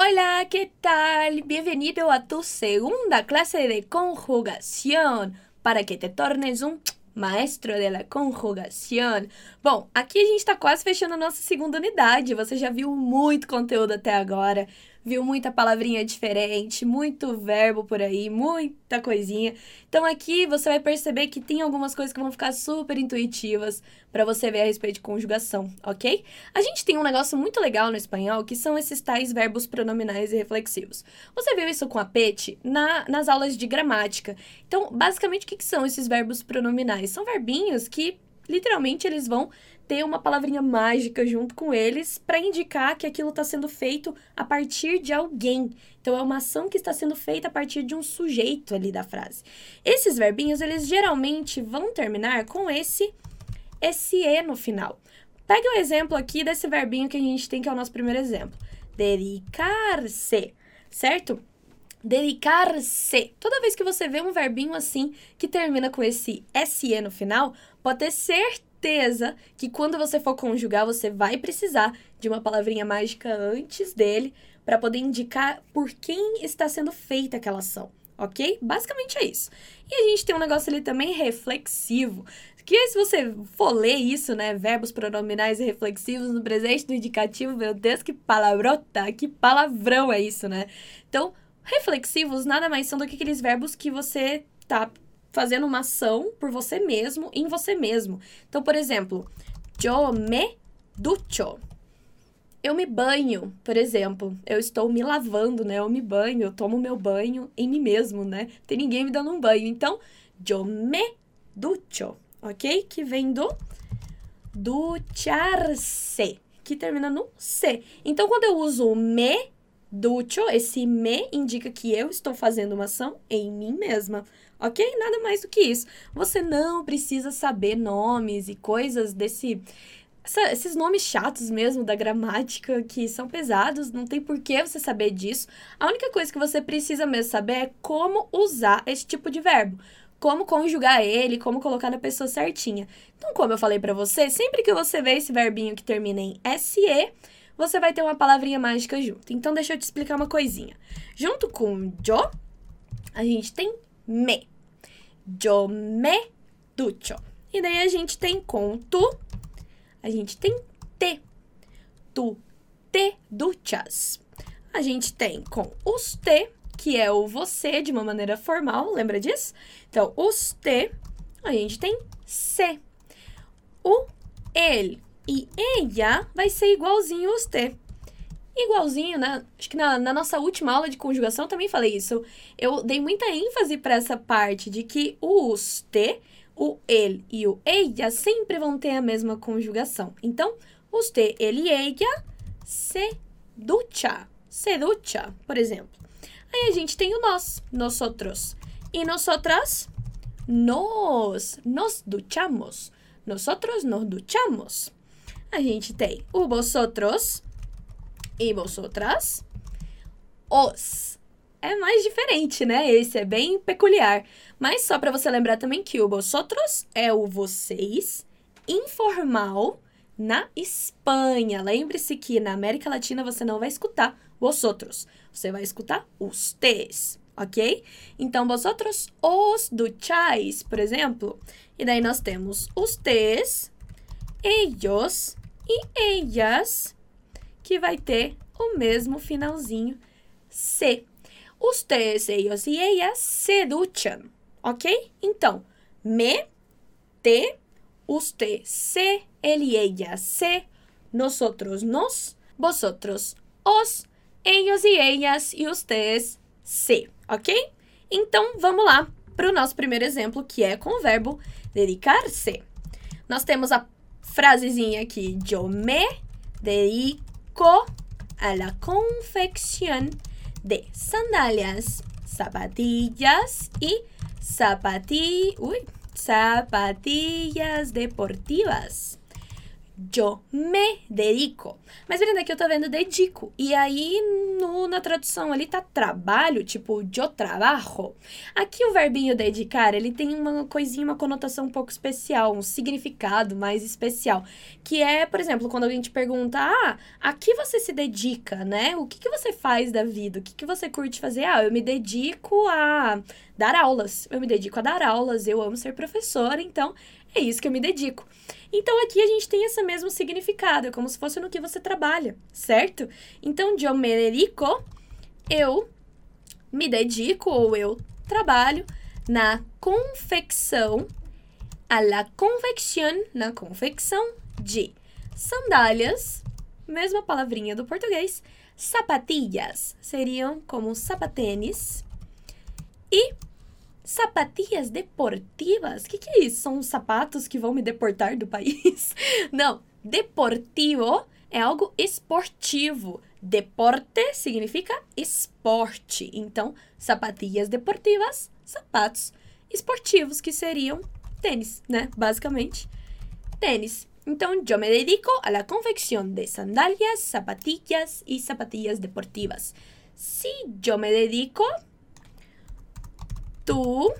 Hola, ¿qué tal? Bienvenido a tu segunda clase de conjugación para que te tornes um maestro de la conjugação. Bom, aqui a gente está quase fechando a nossa segunda unidade. Você já viu muito conteúdo até agora, viu muita palavrinha diferente, muito verbo por aí, muita coisinha. Então aqui você vai perceber que tem algumas coisas que vão ficar super intuitivas para você ver a respeito de conjugação, ok? A gente tem um negócio muito legal no espanhol que são esses tais verbos pronominais e reflexivos. Você viu isso com a Peti nas aulas de gramática. Então, basicamente, o que são esses verbos pronominais? São verbinhos que, literalmente, eles vão ter uma palavrinha mágica junto com eles para indicar que aquilo está sendo feito a partir de alguém. Então, é uma ação que está sendo feita a partir de um sujeito ali da frase. Esses verbinhos, eles geralmente vão terminar com esse SE no final. Pega o exemplo aqui desse verbinho que a gente tem, que é o nosso primeiro exemplo. Dedicar-se, certo? Dedicar-se. Toda vez que você vê um verbinho assim, que termina com esse SE no final, pode ter certeza que quando você for conjugar, você vai precisar de uma palavrinha mágica antes dele para poder indicar por quem está sendo feita aquela ação, ok? Basicamente é isso. E a gente tem um negócio ali também reflexivo, que se você for ler isso, né, verbos pronominais e reflexivos no presente do indicativo, meu Deus, que palavrota, que palavrão é isso, né? Então, reflexivos nada mais são do que aqueles verbos que você tá fazendo uma ação por você mesmo, em você mesmo. Então, por exemplo, yo me ducho. Eu me banho, por exemplo. Eu estou me lavando, né? Eu me banho, eu tomo meu banho em mim mesmo, né? Tem ninguém me dando um banho. Então, yo me ducho, ok? Que vem do duchar-se, que termina no se. Então, quando eu uso o me ducho, esse me indica que eu estou fazendo uma ação em mim mesma, ok? Nada mais do que isso. Você não precisa saber nomes e coisas esses nomes chatos mesmo da gramática, que são pesados, não tem por que você saber disso. A única coisa que você precisa mesmo saber é como usar esse tipo de verbo, como conjugar ele, como colocar na pessoa certinha. Então, como eu falei pra você, sempre que você vê esse verbinho que termina em SE, você vai ter uma palavrinha mágica junto. Então, deixa eu te explicar uma coisinha. Junto com yo, a gente tem me. Yo me ducho. E daí a gente tem com tu, a gente tem te. Tu te duchas. A gente tem com usted, que é o você de uma maneira formal, lembra disso? Então, usted, a gente tem se. O ele e ella vai ser igualzinho a usted. Igualzinho, né? Acho que na nossa última aula de conjugação também falei isso. Eu dei muita ênfase para essa parte de que o usted, o ele e o ella sempre vão ter a mesma conjugação. Então, usted, ele e ella se ducha. Se ducha, por exemplo. Aí a gente tem o nós, nosotros. E nosotras, nos duchamos. Nosotros nos duchamos. A gente tem o vosotros e vosotras. Os. É mais diferente, né? Esse é bem peculiar. Mas só para você lembrar também que o vosotros é o vocês informal na Espanha. Lembre-se que na América Latina você não vai escutar vosotros. Você vai escutar ustedes, ok? Então, vosotros os duchais, por exemplo. E daí nós temos ustedes, ellos e ellas, que vai ter o mesmo finalzinho se. Ustedes, ellos e ellas se duchan, ok? Então, me, te, usted, se, ele y ella, se, nosotros, nos, vosotros, os, ellos e ellas e ustedes, se, ok? Então, vamos lá para o nosso primeiro exemplo, que é com o verbo dedicar-se. Nós temos a frasezinha aqui, yo me dedico a la confección de sandalias, zapatillas y zapatillas deportivas. yo me dedico. Mas Brenda, aqui eu tô vendo dedico. E aí, na tradução ali tá trabalho, tipo, yo trabajo. Aqui o verbinho dedicar, ele tem uma coisinha, uma conotação um pouco especial, um significado mais especial. Que é, por exemplo, quando alguém te pergunta, a que você se dedica, né? O que você faz da vida? O que você curte fazer? Eu me dedico a dar aulas. Eu me dedico a dar aulas, eu amo ser professora, então é isso que eu me dedico. Então, aqui a gente tem esse mesmo significado, é como se fosse no que você trabalha, certo? Então, yo me dedico, eu me dedico ou eu trabalho na confecção, na confecção de sandálias, mesma palavrinha do português, sapatillas, seriam como sapatênis, e sapatilhas deportivas? O que é isso? São os sapatos que vão me deportar do país? Não, deportivo é algo esportivo. Deporte significa esporte. Então, sapatilhas deportivas, sapatos esportivos, que seriam tênis, né? Basicamente, tênis. Então, yo me dedico a la confección de sandalias, zapatillas y zapatillas deportivas. Si yo me dedico, tú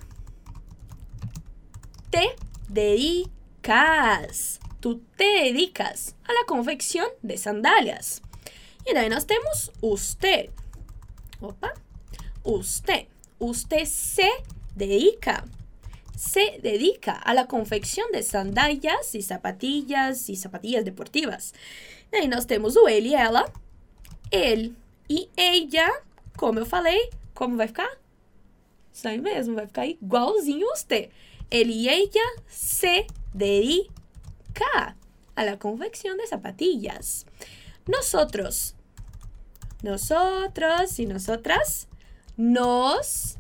te dedicas. Tú te dedicas a la confección de sandalias. E daí nós temos usted. Opa. Usted. Usted se dedica. Se dedica a la confección de sandalias y zapatillas deportivas. E aí nós temos o ele e ela. Ele e ella. Como eu falei, como vai ficar? Isso aí mesmo, vai ficar igualzinho usted. Ele y ella se dedica a la confección de zapatillas. Nosotros y nosotras nos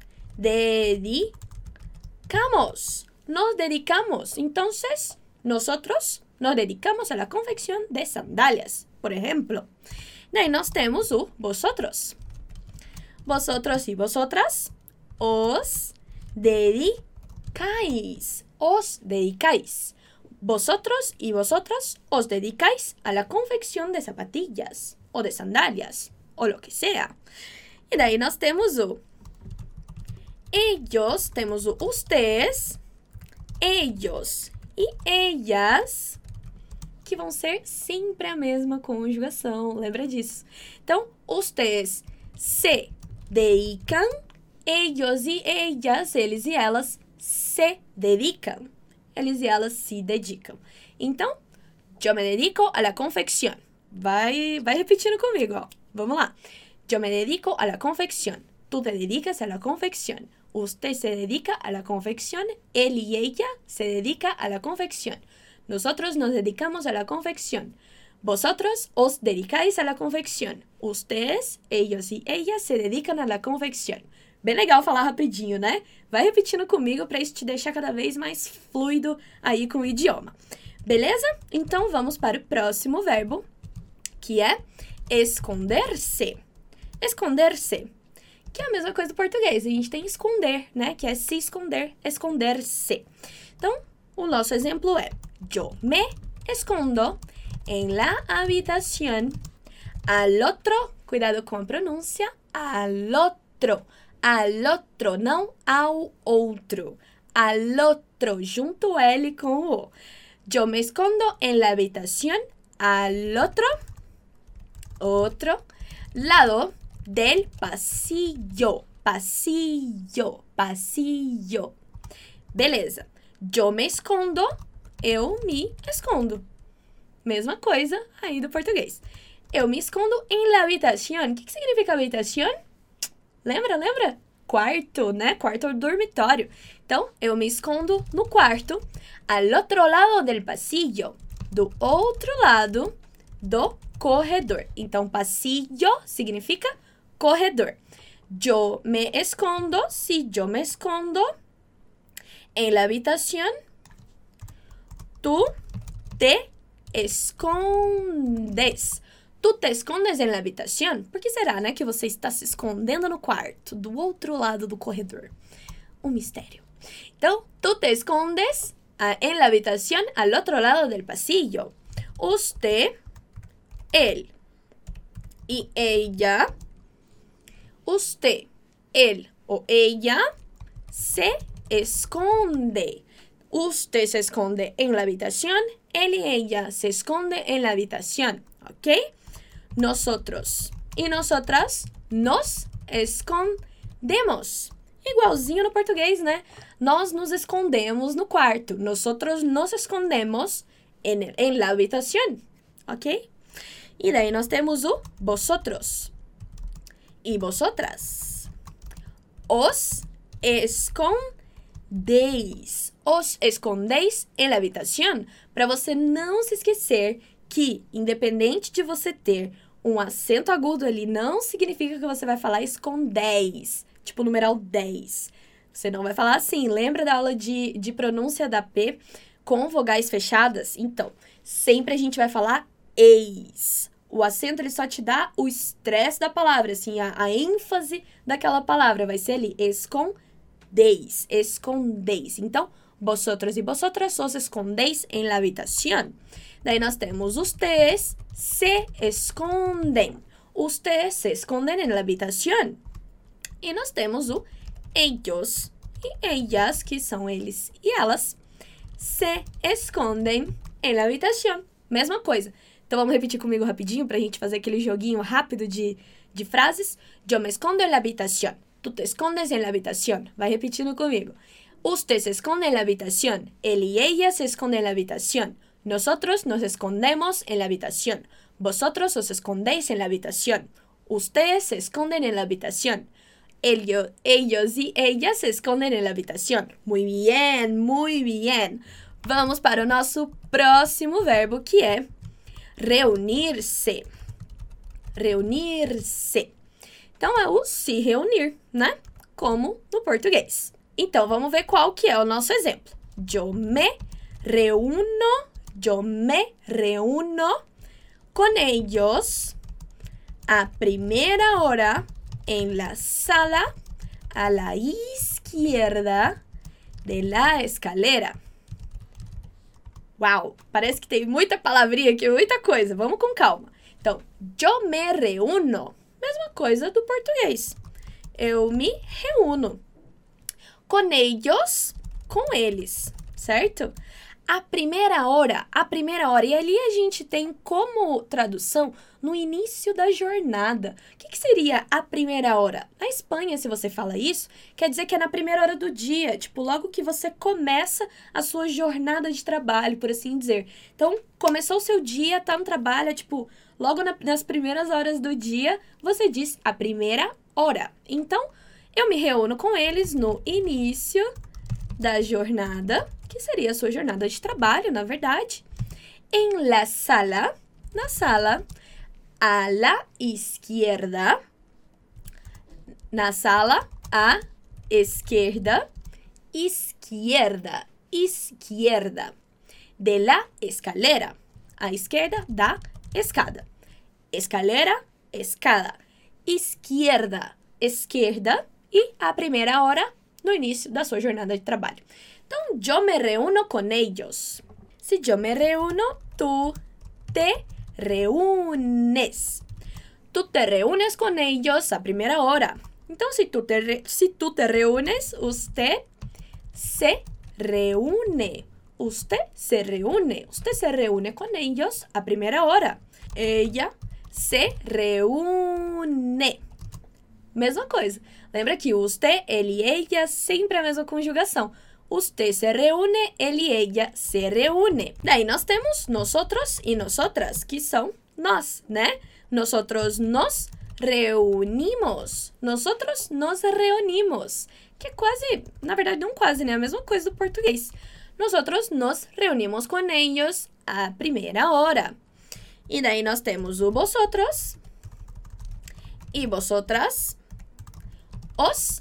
dedicamos. Nos dedicamos. Entonces, nosotros nos dedicamos a la confección de sandalias, por ejemplo. Y ahí nos temos o vosotros. Vosotros y vosotras os dedicáis. Os dedicáis. Vosotros y vosotras os dedicáis a la confección de zapatillas o de sandalias o lo que sea. E daí nós temos o ellos, temos o ustedes, ellos e ellas, que vão ser sempre a mesma conjugação, lembra disso. Então, ustedes se dedicam, ellos e ellas, eles e elas se dedicam. Eles e elas se dedicam. Então, yo me dedico a la confección. Vai repetindo comigo, ó. Vamos lá. Yo me dedico a la confección. Tú te dedicas a la confección. Usted se dedica a la confección. Él y ella se dedica a la confección. Nosotros nos dedicamos a la confección. Vosotros os dedicáis a la confección. Ustedes, ellos y ellas se dedican a la confección. Bem legal falar rapidinho, né? Vai repetindo comigo para isso te deixar cada vez mais fluido aí com o idioma. Beleza? Então, vamos para o próximo verbo, que é esconder-se. Esconder-se, que é a mesma coisa do português. A gente tem esconder, né? Que é se esconder, esconder-se. Então, o nosso exemplo é: yo me escondo en la habitación al otro, cuidado com a pronúncia, al otro, não ao outro, al otro, junto o L com o O. Yo me escondo en la habitación al otro lado del pasillo. Pasillo. Beleza. Yo me escondo, eu me escondo. Mesma coisa aí do português. Eu me escondo en la habitación. O que significa habitación? Lembra? Quarto, né? Quarto ou dormitório. Então, eu me escondo no quarto, al otro lado del pasillo, do outro lado do corredor. Então, pasillo significa corredor. Yo me escondo, si yo me escondo en la habitación, tú te escondes. Tu te escondes en la habitación. Por que será, né, que você está se escondendo no quarto, do outro lado do corredor? Um mistério. Então, tu te escondes en la habitación al otro lado del pasillo. Usted, él. Y ella, usted, él o ella se esconde. Usted se esconde en la habitación, él y ella se esconde en la habitación, ¿ok? Nosotros y nosotras nos escondemos. Igualzinho no português, né? Nós nos escondemos no quarto. Nosotros nos escondemos en la habitación, ¿ok? E daí nós temos o vosotros e vosotras. Os escondéis. Os escondéis en la habitación. Para você não se esquecer que, independente de você ter um acento agudo ali, não significa que você vai falar escondéis. Tipo o numeral 10. Você não vai falar assim. Lembra da aula de pronúncia da P com vogais fechadas? Então, sempre a gente vai falar eis. O acento, ele só te dá o estresse da palavra, assim, a ênfase daquela palavra. Vai ser ali, escondéis, escondéis. Então, vosotros y vosotras os escondéis en la habitación. Daí nós temos ustedes se esconden. Ustedes se esconden en la habitación. E nós temos o ellos e ellas, que são eles e elas, se escondem en la habitación. Mesma coisa. Então, vamos repetir comigo rapidinho pra gente fazer aquele joguinho rápido de frases. Yo me escondo en la habitación. Tú te escondes en la habitación. Vai repetindo comigo. Usted se esconde en la habitación. Él y ella se esconden en la habitación. Nosotros nos escondemos en la habitación. Vosotros os escondéis en la habitación. Ustedes se esconden en la habitación. Ellos y ellas se esconden en la habitación. Muy bien, muy bien. Vamos para o nosso próximo verbo, que é reunir-se. Reunir-se. Então, é o se reunir, né? Como no português. Então, vamos ver qual que é o nosso exemplo. Yo me reúno con ellos a primera hora en la sala a la izquierda de la escalera. Uau, parece que tem muita palavrinha aqui, muita coisa. Vamos com calma. Então, yo me reúno. Mesma coisa do português. Eu me reúno. Com ellos, com eles, certo? A primeira hora. E ali a gente tem como tradução no início da jornada. O que seria a primeira hora? Na Espanha, se você fala isso, quer dizer que é na primeira hora do dia. Tipo, logo que você começa a sua jornada de trabalho, por assim dizer. Então, começou o seu dia, tá no trabalho, tipo, logo nas primeiras horas do dia, você diz a primeira hora. Então, eu me reúno com eles no início da jornada, que seria a sua jornada de trabalho, na verdade. En la sala, na sala, a la izquierda, na sala, à esquerda, izquierda, izquierda, de la escalera, à esquerda da escada, escalera, escada, izquierda, esquerda, e a primeira hora no início da sua jornada de trabalho. Então, yo me reúno con ellos. Se yo me reúno, tú te reúnes. Tú te reúnes con ellos a primera hora. Então, si tú te reúnes, usted se reúne. Usted se reúne. Usted se reúne con ellos a primera hora. Ella se reúne. Mesma coisa. Lembra que usted, ele e ella, sempre a mesma conjugação. Usted se reúne, ele e ella se reúne. Daí nós temos nosotros e nosotras, que são nós, né? Nosotros nos reunimos. Nosotros nos reunimos. Que é quase, na verdade não quase, né? A mesma coisa do português. Nosotros nos reunimos con ellos a primera hora. E daí nós temos o vosotros e vosotras. Os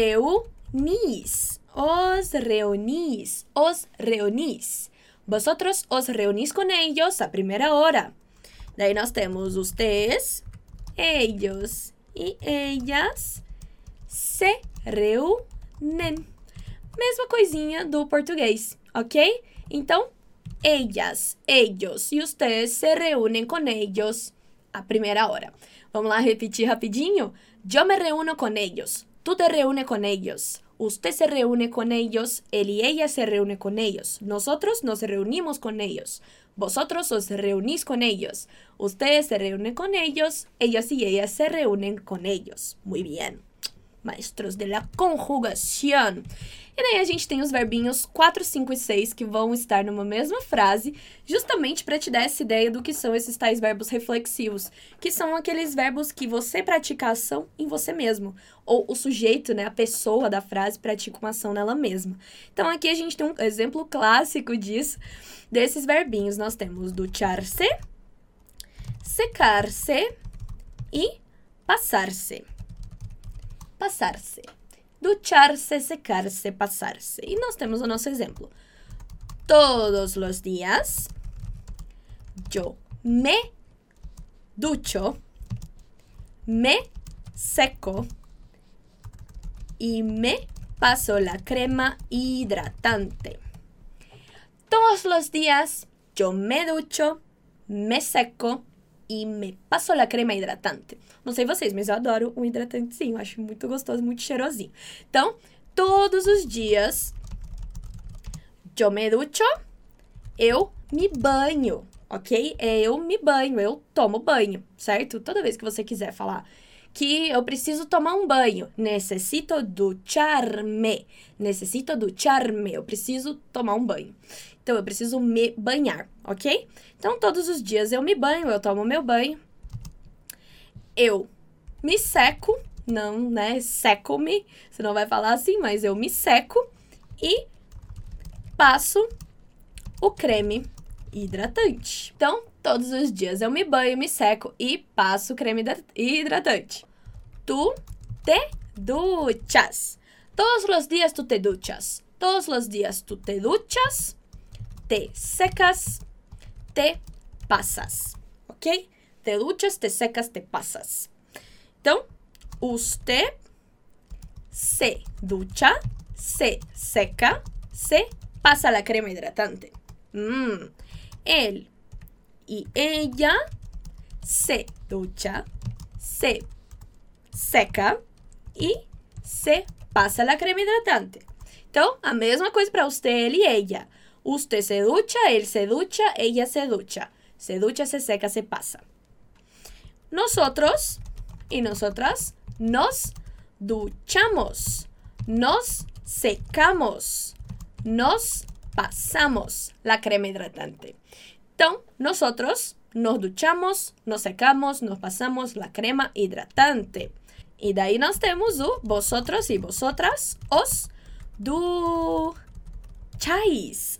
reunís. Os reunís. Os reunís. Vosotros os reunís con ellos a primera hora. Daí nós temos ustedes, ellos e ellas se reúnem. Mesma coisinha do português, ok? Então, ellas, ellos. E ustedes se reúnem com ellos a primeira hora. Vamos lá repetir rapidinho? Yo me reúno con ellos. Tú te reúnes con ellos. Usted se reúne con ellos. Él y ella se reúne con ellos. Nosotros nos reunimos con ellos. Vosotros os reunís con ellos. Ustedes se reúnen con ellos. Ellos y ellas se reúnen con ellos. Muy bien. Maestros de la conjugação. E daí a gente tem os verbinhos 4, 5 e 6 que vão estar numa mesma frase, justamente para te dar essa ideia do que são esses tais verbos reflexivos, que são aqueles verbos que você pratica a ação em você mesmo, ou o sujeito, né, a pessoa da frase pratica uma ação nela mesma. Então aqui a gente tem um exemplo clássico disso, desses verbinhos. Nós temos ducharse, secar-se e passar-se. Passar-se. Ducharse, secar-se, passar-se. E nós temos o nosso exemplo. Todos los días yo me ducho, me seco y me paso la crema hidratante. Todos los días yo me ducho, me seco e me passo la crema hidratante. Não sei vocês, mas eu adoro um hidratantezinho. Acho muito gostoso, muito cheirosinho. Então, todos os dias, eu me ducho, eu me banho, ok? Eu me banho, eu tomo banho, certo? Toda vez que você quiser falar que eu preciso tomar um banho, necesito ducharme, eu preciso tomar um banho. Então, eu preciso me banhar, ok? Então, todos os dias eu me banho, eu tomo meu banho. Eu me seco, não, né, seco-me, você não vai falar assim, mas eu me seco e passo o creme hidratante. Então, todos os dias eu me banho, me seco e passo o creme hidratante. Tu te duchas. Todos los días tú te duchas. Todos los días tú te duchas, te secas, te pasas, ok? Te duchas, te secas, te pasas. Então, usted se ducha, se seca, se pasa la crema hidratante. Él y ella se ducha, se seca e se pasa la crema hidratante. Então, a mesma coisa para usted, él y ella. Usted se ducha, él se ducha, ella se ducha. Se ducha, se seca, se pasa. Nosotros y nosotras nos duchamos, nos secamos, nos pasamos la crema hidratante. Então, nosotros nos duchamos, nos secamos, nos pasamos la crema hidratante. E daí nós temos o vosotros e vosotras, os duchais,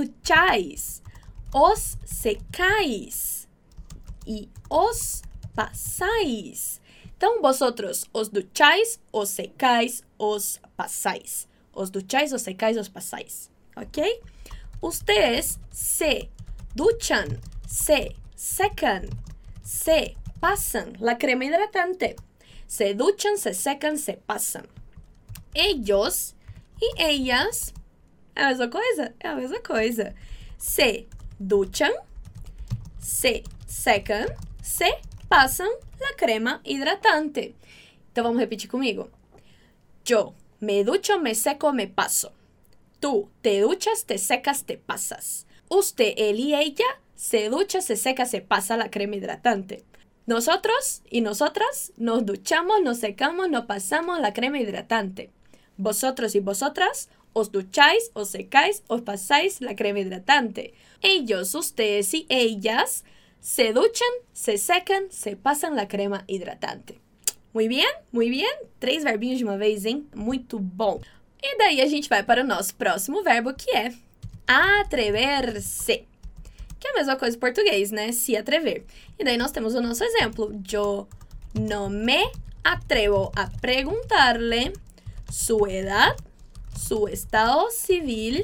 os secais e os passais. Então, vosotros os duchais, os secais, os passais. Os duchais, os secais, os passais. Ok? Ustedes se duchan, se secan, se pasan la crema hidratante. Se duchan, se secan, se pasan. Ellos e ellas, é a mesma coisa? É a mesma coisa. Se duchan, se secan, se pasan la crema hidratante. Então, vamos repetir comigo. Yo me ducho, me seco, me paso. Tú te duchas, te secas, te pasas. Usted, él y ella se ducha, se seca, se pasa la crema hidratante. Nosotros y nosotras nos duchamos, nos secamos, nos pasamos la crema hidratante. Vosotros y vosotras os ducháis, os secáis, os pasáis la crema hidratante. Ellos, ustedes y ellas se duchan, se secan, se pasan la crema hidratante. Muy bien, muy bien. 3 verbinhos de uma vez, hein? Muito bom. E daí a gente vai para o nosso próximo verbo, que é atrever-se. Que é a mesma coisa em português, né? Se atrever. E daí nós temos o nosso exemplo. Yo no me atrevo a preguntarle su edad, su estado civil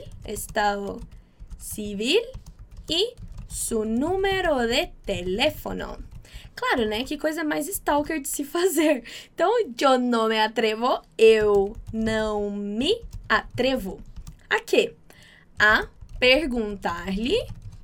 e su número de teléfono. Claro, né? Que coisa mais stalker de se fazer. Então, yo no me atrevo, eu não me atrevo. A quê? A perguntar-lhe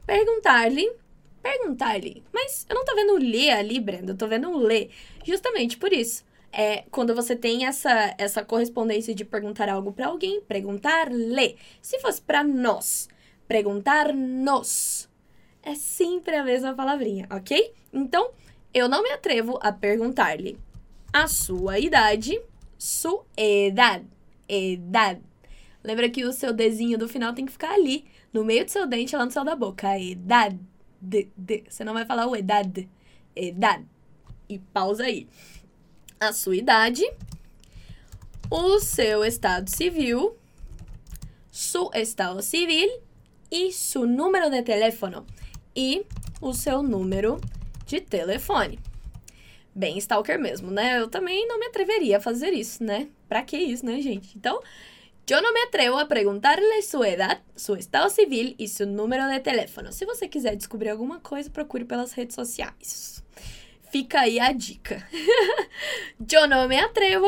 Perguntar-lhe. Mas eu não tô vendo ler ali, Brenda, eu tô vendo um ler. Justamente por isso. Quando você tem essa correspondência de perguntar algo pra alguém, perguntar-lhe. Se fosse pra nós, perguntar-nos. É sempre a mesma palavrinha, ok? Então, eu não me atrevo a perguntar-lhe a sua idade, sua edad. Lembra que o seu desenho do final tem que ficar ali, no meio do seu dente, lá no céu da boca. A edad. Você não vai falar o edad. Edad. E pausa aí. A sua idade, o seu estado civil, su estado civil e su número de teléfono. E o seu número de telefone. Bem stalker mesmo, né? Eu também não me atreveria a fazer isso, né? Pra que isso, né, gente? Então, eu não me atrevo a perguntar-lhe sua edad, su estado civil e seu número de teléfono. Se você quiser descobrir alguma coisa, procure pelas redes sociais. Fica aí a dica. Eu não me atrevo.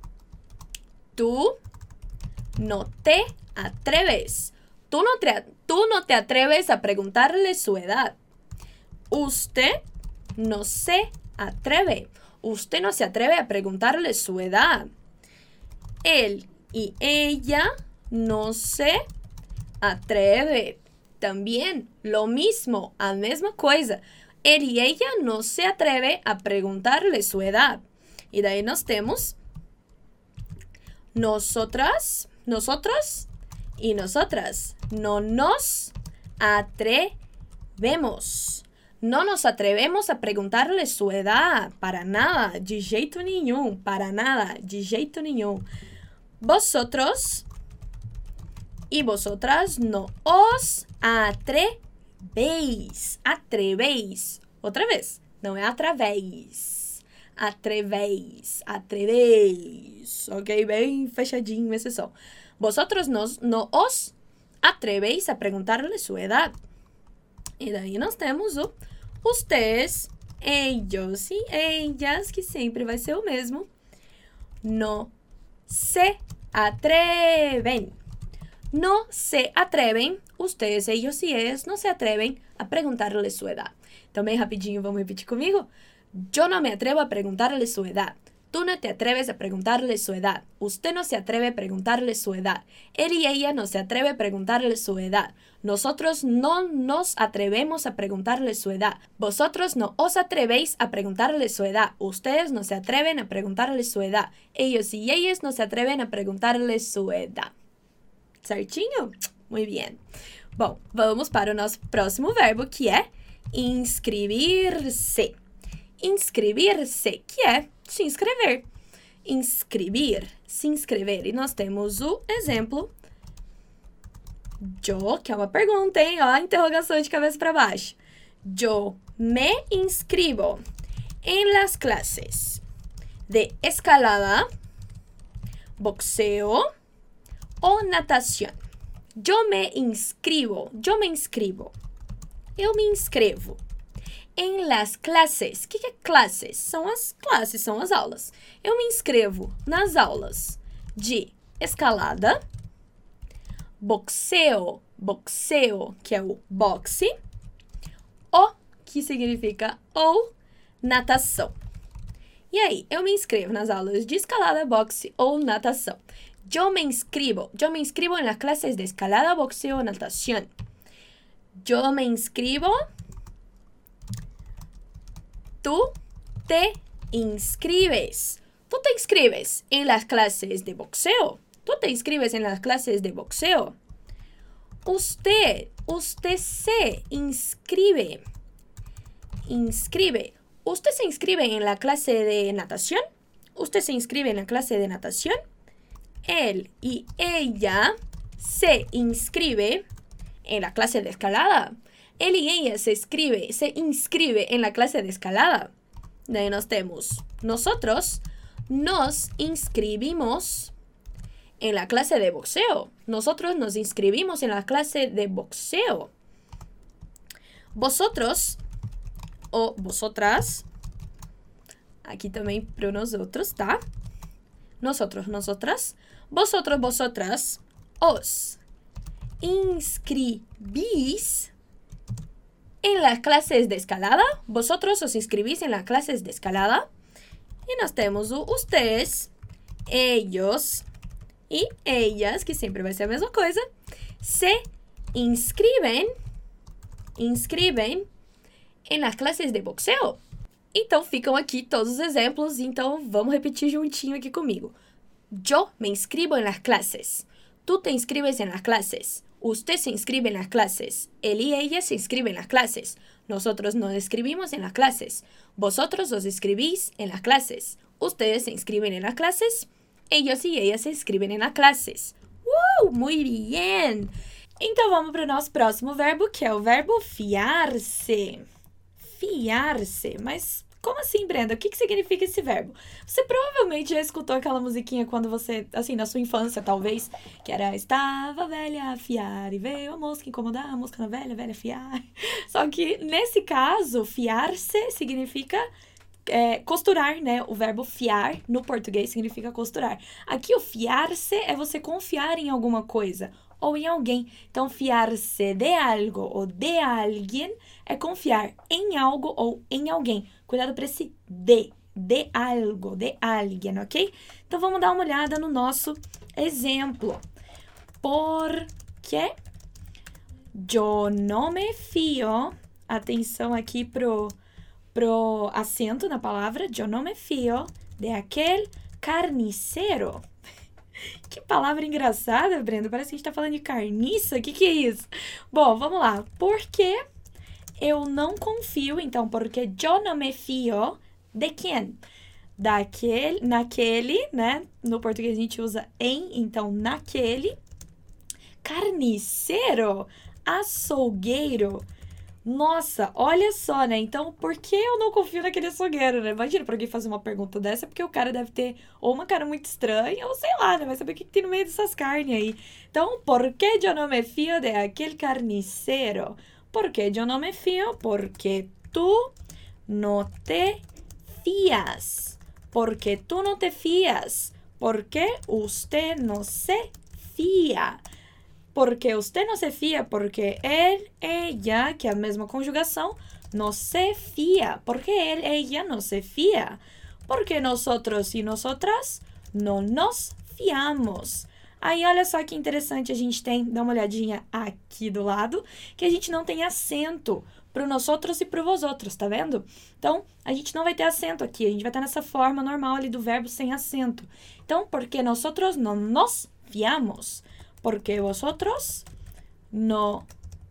Tu no te atreves. Tu no te atreves a perguntar-lhe sua edad. Usted no se atreve. Usted no se atreve a perguntar-lhe sua edad. Él y ella no se atreve. También lo mismo, a mesma coisa. Él y ella no se atreve a preguntarle su edad. Y de ahí nos temos nosotras, nosotros y nosotras. No nos atrevemos. No nos atrevemos a preguntarle su edad. Para nada, de jeito nenhum. Para nada, de jeito nenhum. Vosotros y vosotras no os atrevéis. Atrevéis. Outra vez. Não é através. Atrevéis. Atrevéis. Ok? Bem fechadinho esse som. Vosotros no os atrevéis a preguntarle su edad. E daí nós temos o ustedes, ellos e ellas, que sempre vai ser o mesmo. No se atreven. No se atreven, ustedes, ellos y ellas no se atreven a preguntarle su edad. Então, bem rapidinho, vamos repetir comigo? Yo no me atrevo a preguntarle su edad. Tú no te atreves a preguntarle su edad. Usted no se atreve a preguntarle su edad. Él y ella no se atreve a preguntarle su edad. Nosotros no nos atrevemos a preguntarle su edad. Vosotros no os atrevéis a preguntarle su edad. Ustedes no se atreven a preguntarle su edad. Ellos y ellas no se atreven a preguntarle su edad. Certinho? Muito bem. Bom, vamos para o nosso próximo verbo, que é inscrever-se. Inscrever-se, que é se inscrever. Inscrever, se inscrever. E nós temos o exemplo. Yo, que é uma pergunta, hein? Ó, a interrogação de cabeça para baixo. Yo me inscribo en las clases de escalada, boxeo o natación. Eu me inscrevo. Eu me inscrevo. Em las clases. O que é classes? São as classes, são as aulas. Eu me inscrevo nas aulas de escalada, boxeo, que é o boxe, o, que significa ou, natação. E aí, eu me inscrevo nas aulas de escalada, boxe ou natação. Yo me inscribo en las clases de escalada, boxeo o natación. Yo me inscribo. Tú te inscribes. Tú te inscribes en las clases de boxeo. Tú te inscribes en las clases de boxeo. Usted se inscribe. ¿Usted se inscribe en la clase de natación? ¿Usted se inscribe en la clase de natación? Él y ella se inscribe en la clase de escalada. Él y ella se inscribe en la clase de escalada. De ahí nos tenemos. Nosotros nos inscribimos en la clase de boxeo. Nosotros nos inscribimos en la clase de boxeo. Vosotros o vosotras. Aquí también para nosotros, ¿tá? Nosotros, nosotras. Vosotros, vosotras. Os inscribís en las clases de escalada. Vosotros os inscribís en las clases de escalada. E nós temos o ustedes, ellos e ellas, que sempre vai ser a mesma coisa, se inscrevem em las clases de boxeo. Então, ficam aqui todos os exemplos. Então, vamos repetir juntinho aqui comigo. Yo me inscribo en las clases. Tú te inscribes en las clases. Usted se inscribe en las clases. Él y ella se inscriben en las clases. Nosotros nos inscribimos en las clases. Vosotros os inscribís en las clases. Ustedes se inscriben en las clases. Ellos e ellas se inscribem nas classes. Muito bem! Então, vamos para o nosso próximo verbo, que é o verbo fiar-se. Fiar-se. Mas como assim, Brenda? O que significa esse verbo? Você provavelmente já escutou aquela musiquinha quando você, assim, na sua infância, talvez, que era estava a velha a fiar e veio a mosca incomodar, a mosca na velha, a velha fiar. Só que, nesse caso, fiar-se significa costurar, né? O verbo fiar, no português, significa costurar. Aqui, o fiar-se é você confiar em alguma coisa ou em alguém. Então, fiar-se de algo ou de alguém é confiar em algo ou em alguém. Cuidado para esse de algo, de alguém, ok? Então, vamos dar uma olhada no nosso exemplo. Porque yo no me fio, atenção aqui pro acento na palavra, yo no me fio de aquel carnicero. Que palavra engraçada, Brenda. Parece que a gente tá falando de carniça. O que é isso? Bom, vamos lá. Porque eu não confio, então, porque yo no me fio de quem? Naquele, né? No português a gente usa em, então, naquele. Carniceiro, açougueiro. Nossa, olha só, né? Então, por que eu não confio naquele açougueiro, né? Imagina pra alguém fazer uma pergunta dessa, porque o cara deve ter ou uma cara muito estranha, ou sei lá, né? Vai saber o que tem no meio dessas carnes aí. Então, por que eu não me fio de aquele carnicero? Por que eu não me fio? Porque tu não te fias. Porque tu não te fias. Porque usted no se fia. Porque usted no se fia, porque él, ella, que é a mesma conjugação, no se fia. Porque él, ella no se fia. Porque nosotros e nosotras no nos fiamos. Aí, olha só que interessante, a gente tem, dá uma olhadinha aqui do lado, que a gente não tem acento pro nosotros e pro vosotros, tá vendo? Então, a gente não vai ter acento aqui, a gente vai estar nessa forma normal ali do verbo sem acento. Então, porque nosotros no nos fiamos. Porque vosotros no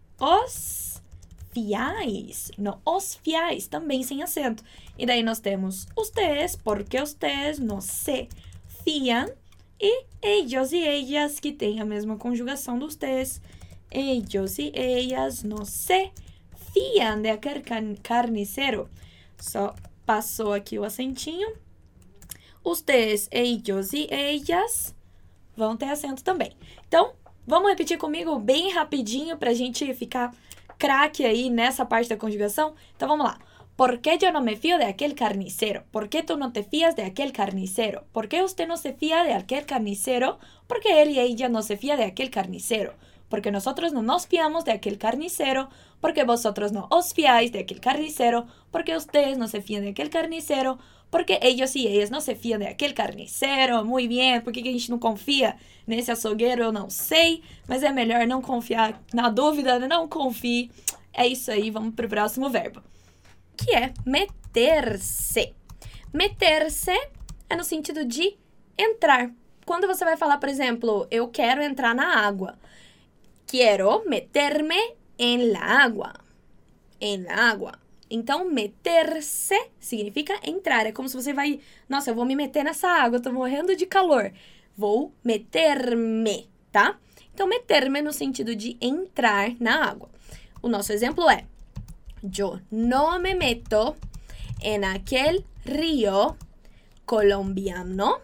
os fiáis. No os fiáis, também sem acento. E daí nós temos ustedes, porque ustedes no se fiam. E ellos e ellas, que tem a mesma conjugação dos ustedes. Ellos e ellas no se fiam de aquel carnicero. Só passou aqui o acentinho. Ustedes, ellos e ellas vão ter acento também. Então, vamos repetir comigo bem rapidinho pra gente ficar craque aí nessa parte da conjugação? Então, vamos lá. ¿Por qué yo no me fío de aquel carnicero? ¿Por qué tú no te fías de aquel carnicero? ¿Por qué usted no se fía de aquel carnicero? Porque él y ella no se fía de aquel carnicero. Porque nosotros no nos fiamos de aquel carnicero. Porque vosotros no os fiáis de aquel carnicero. Porque ustedes no se fían de aquel carnicero. Porque ellos e ellas não se fiam de aquele carnicero. Muito bem. Por que a gente não confia nesse açougueiro? Eu não sei. Mas é melhor não confiar. Na dúvida, não confie. É isso aí. Vamos para o próximo verbo. Que é meter-se. Meter-se é no sentido de entrar. Quando você vai falar, por exemplo, eu quero entrar na água. Quiero meterme en la agua. En la agua. Então, meter-se significa entrar. É como se você vai... Nossa, eu vou me meter nessa água, eu tô morrendo de calor. Vou meter-me, tá? Então, meter-me no sentido de entrar na água. O nosso exemplo é: yo no me meto en aquel río colombiano,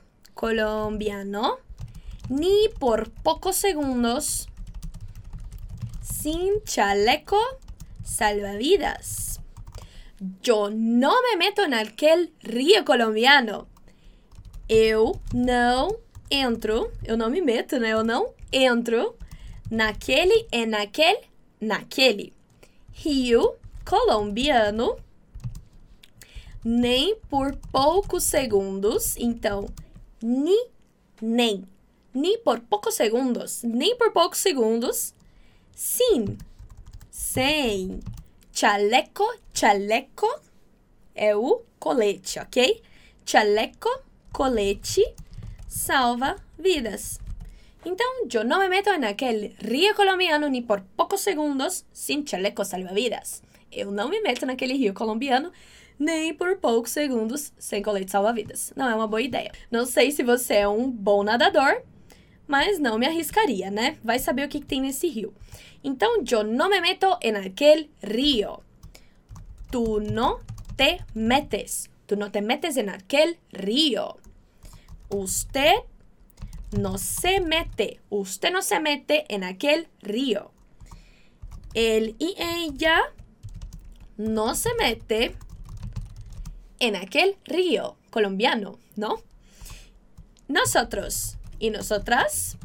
ni por pocos segundos sin chaleco salvavidas. Yo no me meto naquele rio colombiano. Eu não entro, eu não me meto, né? Eu não entro naquele rio colombiano, nem por poucos segundos. Então, nem por poucos segundos, nem por poucos segundos, sem, chaleco é o colete, ok? Chaleco, colete, salva vidas. Então, yo no me meto en aquel río colombiano ni por pocos segundos sin chaleco salva-vidas. Eu não me meto naquele rio colombiano nem por poucos segundos sem colete salva-vidas. Não é uma boa ideia. Não sei se você é um bom nadador, mas não me arriscaria, né? Vai saber o que tem nesse rio. Então, yo no me meto en aquel río. Tú no te metes. Tú no te metes en aquel río. Usted no se mete. Usted no se mete en aquel río. Él y ella no se mete en aquel río colombiano, ¿no? Nosotros y nosotras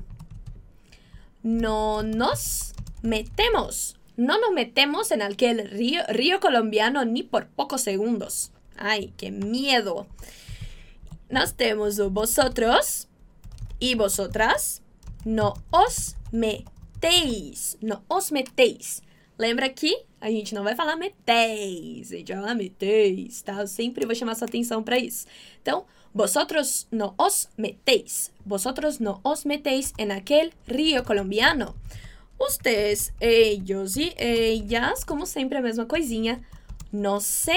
no nos metemos. No nos metemos en aquel río colombiano ni por pocos segundos. ¡Ay, qué miedo! Nós temos o vosotros y vosotras. No os meteis. No os meteis. Lembra que a gente não vai falar meteis. A gente vai falar meteis, tá? Eu sempre vou chamar sua atenção para isso. Então, vosotros no os meteis. Vosotros no os meteis en aquel río colombiano. Ustedes, ellos y ellas, como sempre a mesma coisinha, no se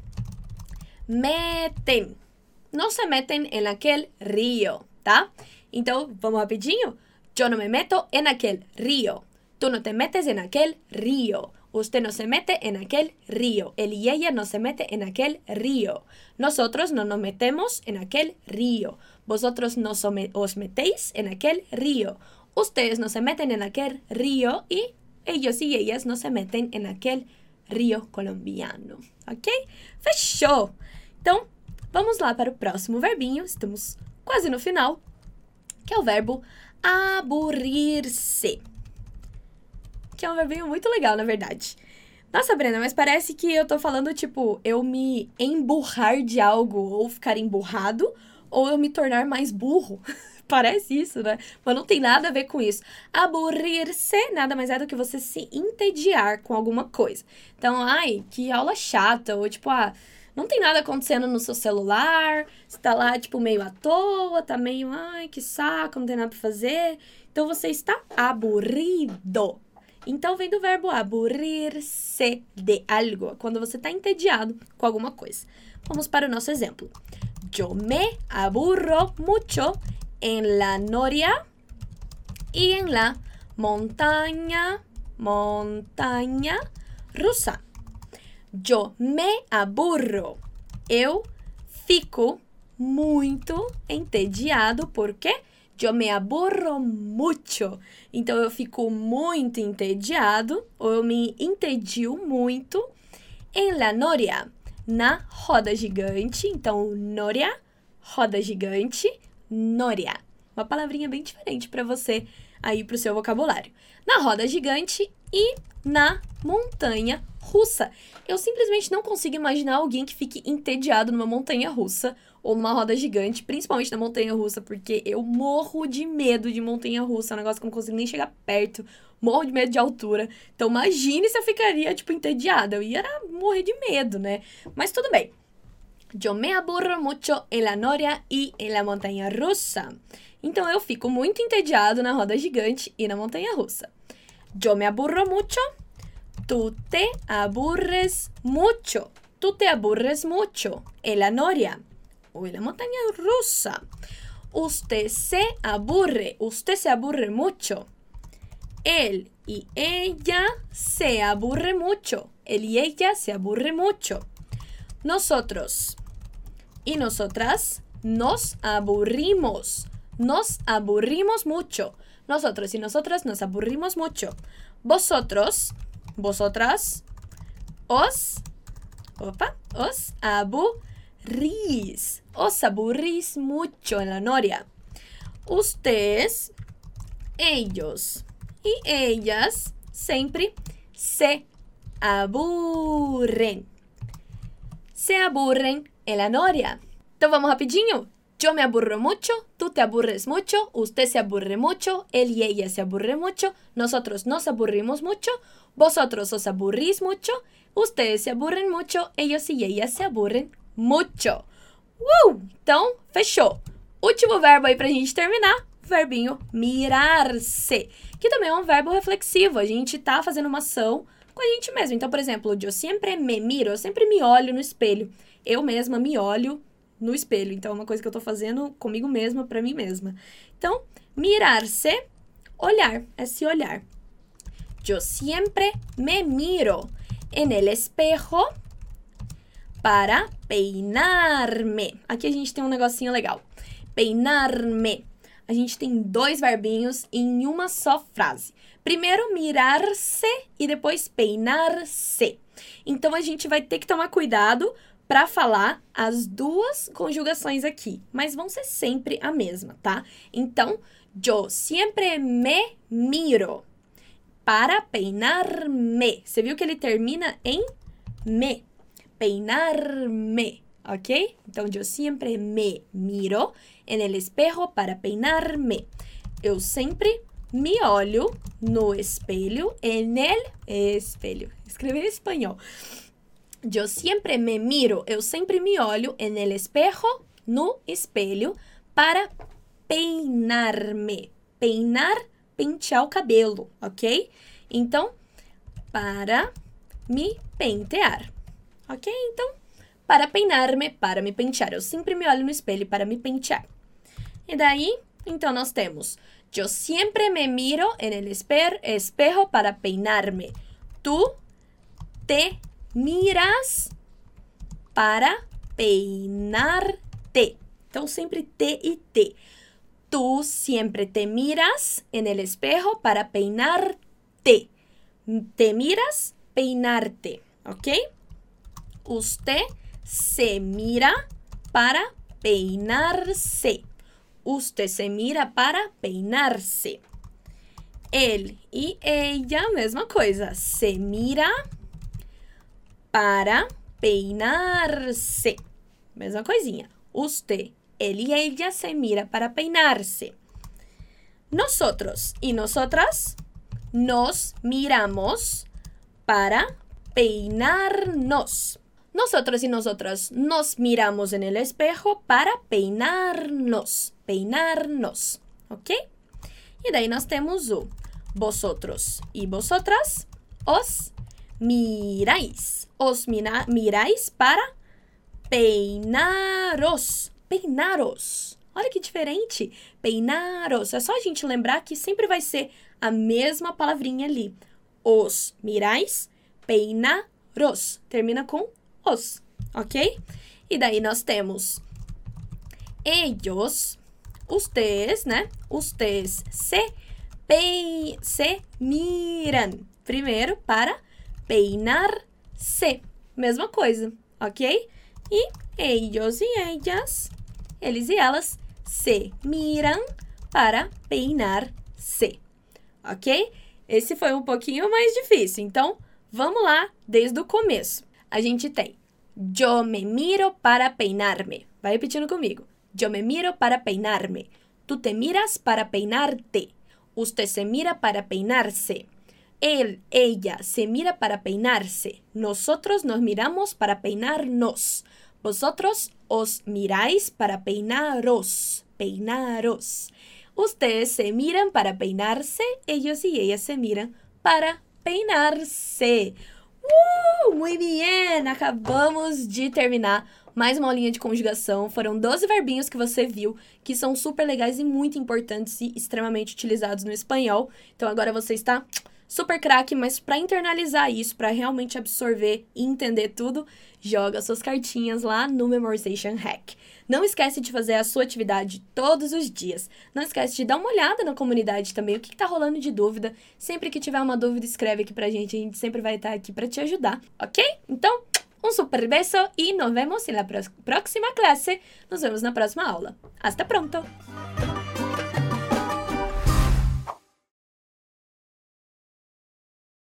metem. No se metem en aquel río, tá? Então, vamos rapidinho? Yo no me meto en aquel río. Tú no te metes en aquel río. Usted no se mete en aquel río. Él y ella no se mete en aquel río. Nosotros no nos metemos en aquel río. Vosotros no os metéis en aquel río. Ustedes no se meten en aquel río y ellos y ellas no se meten en aquel río colombiano. Ok? Fechou! Então, vamos lá para o próximo verbinho. Estamos quase no final. Que é o verbo aburrir-se. Que é um verbinho muito legal, na verdade. Nossa, Brena, mas parece que eu tô falando, tipo, eu me emburrar de algo, ou ficar emburrado, ou eu me tornar mais burro. Parece isso, né? Mas não tem nada a ver com isso. Aburrir-se nada mais é do que você se entediar com alguma coisa. Então, ai, que aula chata, ou tipo, não tem nada acontecendo no seu celular, você tá lá, tipo, meio à toa, tá meio, ai, que saco, não tem nada pra fazer. Então, você está aburrido. Então, vem do verbo aburrir-se de algo, quando você tá entediado com alguma coisa. Vamos para o nosso exemplo. Yo me aburro mucho en la noria y en la montaña rusa. Yo me aburro. Eu fico muito entediado. Por quê? Yo me aburro mucho. Então, eu fico muito entediado, ou eu me entedio muito, em la noria, na roda gigante. Então, noria, roda gigante, noria. Uma palavrinha bem diferente para você aí pro seu vocabulário. Na roda gigante e na montanha russa. Eu simplesmente não consigo imaginar alguém que fique entediado numa montanha russa ou numa roda gigante, principalmente na montanha russa, porque eu morro de medo de montanha russa, é um negócio que eu não consigo nem chegar perto, morro de medo de altura. Então, imagine se eu ficaria, tipo, entediada. Eu ia morrer de medo, né? Mas tudo bem. Yo me aburro mucho en la noria y en la montaña rusa. Então, eu fico muito entediado na roda gigante e na montanha russa. Yo me aburro mucho. Tú te aburres mucho. Tú te aburres mucho en la noria o en la montaña rusa. Usted se aburre. Usted se aburre mucho. Él y ella se aburre mucho. Él y ella se aburre mucho. Nosotros y nosotras nos aburrimos. Nos aburrimos mucho. Nosotros y nosotras nos aburrimos mucho. Vosotros, vosotras, os aburrís. Os aburrís mucho en la noria. Ustedes, ellos y ellas sempre se aburren. Se aburren en la noria. Então vamos rapidinho? Yo me aburro mucho, tú te aburres mucho, usted se aburre mucho, él y ella se aburre mucho, nosotros nos aburrimos mucho, vosotros os aburrís mucho, ustedes se aburren mucho, ellos y ellas se aburren mucho. Então, fechou. Último verbo aí pra gente terminar, o verbinho mirar-se, que também é um verbo reflexivo. A gente tá fazendo uma ação com a gente mesmo. Então, por exemplo, eu sempre me miro, eu sempre me olho no espelho. Eu mesma me olho no espelho. Então, é uma coisa que eu tô fazendo comigo mesma, pra mim mesma. Então, mirar-se, olhar, é se olhar. Eu sempre me miro en el espejo para peinar-me. Aqui a gente tem um negocinho legal. Peinar-me. A gente tem dois verbinhos em uma só frase. Primeiro, mirar-se e depois peinar-se. Então, a gente vai ter que tomar cuidado para falar as duas conjugações aqui, mas vão ser sempre a mesma, tá? Então, yo siempre me miro para peinar-me. Você viu que ele termina em me. Peinar-me, ok? Então, yo siempre me miro en el espejo para peinar-me. Eu sempre me olho no espelho, en el espelho. Escrever em espanhol. Eu sempre me miro, eu sempre me olho en el espejo, no espelho, para peinar-me. Peinar, pentear o cabelo, ok? Então, para me pentear, ok? Então, para peinar-me, para me pentear. Eu sempre me olho no espelho para me pentear. E daí, então, nós temos: eu sempre me miro en el espejo para peinar-me. Tu te miras para peinar-te. Então, sempre te e te. Tu sempre te miras en el espejo para peinar-te. Te miras, peinar-te, ok? Usted se mira para peinar-se. Usted se mira para peinar-se. Él e ella, mesma coisa. Se mira para peinar-se. Mesma coisinha. Usted, él y ella se mira para peinar-se. Nosotros y nosotras nos miramos para peinarnos. Nosotros y nosotras nos miramos en el espejo para peinarnos. Peinarnos. ¿Ok? E daí nós temos o vosotros y vosotras os miráis. Os miráis para peinaros. Peinaros. Olha que diferente. Peinaros. É só a gente lembrar que sempre vai ser a mesma palavrinha ali. Os miráis, peinaros. Termina com os, ok? E daí nós temos ellos, ustedes, né? Ustedes se miram. Primeiro para peinar-se. Mesma coisa, ok? E ellos e ellas, eles e elas, se miram para peinar-se. Ok? Esse foi um pouquinho mais difícil. Então, vamos lá desde o começo. A gente tem yo me miro para peinar-me. Vai repetindo comigo. Yo me miro para peinar-me. Tú te miras para peinar-te. Usted se mira para peinar-se. Él, ella se mira para peinarse. Nosotros nos miramos para peinarnos. Vosotros os miráis para peinaros. Peinaros. Ustedes se miran para peinarse. Ellos y ellas se miran para peinarse. Muito bem! Acabamos de terminar mais uma aulinha de conjugação. Foram 12 verbinhos que você viu, que são super legais e muito importantes e extremamente utilizados no espanhol. Então agora você está super craque, mas para internalizar isso, para realmente absorver e entender tudo, joga suas cartinhas lá no Memorization Hack. Não esquece de fazer a sua atividade todos os dias. Não esquece de dar uma olhada na comunidade também, o que tá rolando de dúvida. Sempre que tiver uma dúvida, escreve aqui pra gente. A gente sempre vai estar aqui para te ajudar, ok? Então, um super beijo e nos vemos na próxima classe. Nos vemos na próxima aula. Hasta pronto!